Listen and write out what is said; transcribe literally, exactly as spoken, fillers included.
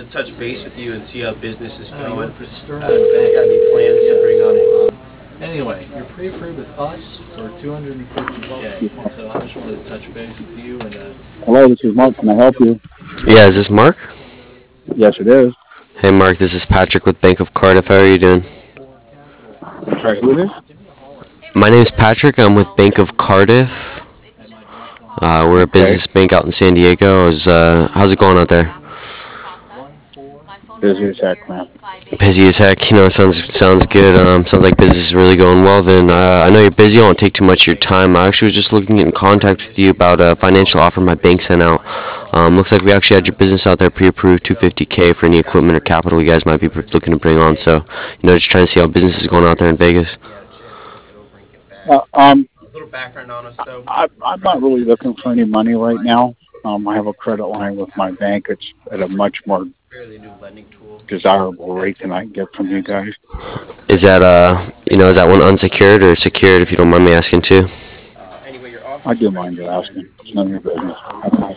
to touch base with you and see how business is Uh, you going. work for Sterling Uh, you got any Bank. plans to bring on Yes. a Anyway, you're pre-approved with us for two hundred fifty K. So I just wanted to touch base with you and uh, Hello, this is Mark. Can I help you? Yeah, is this Mark? Yes, it is. Hey, Mark, this is Patrick with Bank of Cardiff. How are you doing? I'm sorry, who is this? My name is Patrick. I'm with Bank of Cardiff. Uh, we're a Okay. business bank out in San Diego. Is, uh, how's it going out there? Busy as heck, man. Busy as heck. You know, sounds sounds good. Um, sounds like business is really going well. Then uh, I know you're busy. I won't take too much of your time. I actually was just looking to get in contact with you about a financial offer my bank sent out. Um, looks like we actually had your business out there pre-approved two hundred fifty K for any equipment or capital you guys might be looking to bring on. So, you know, just trying to see how business is going out there in Vegas. you had a chance to look it over and get back Uh, to us. um, A little background on us, though. I, I'm not really looking for any money right now. Um, I have a credit line with my bank. It's at a much more Fairly new lending tool. desirable rate than I can get from you guys. Is that uh, you know, is that one unsecured or secured? If you don't mind me asking too. Uh, anyway, your I offer's do pretty mind you keen. asking. It's none of your business. Have a nice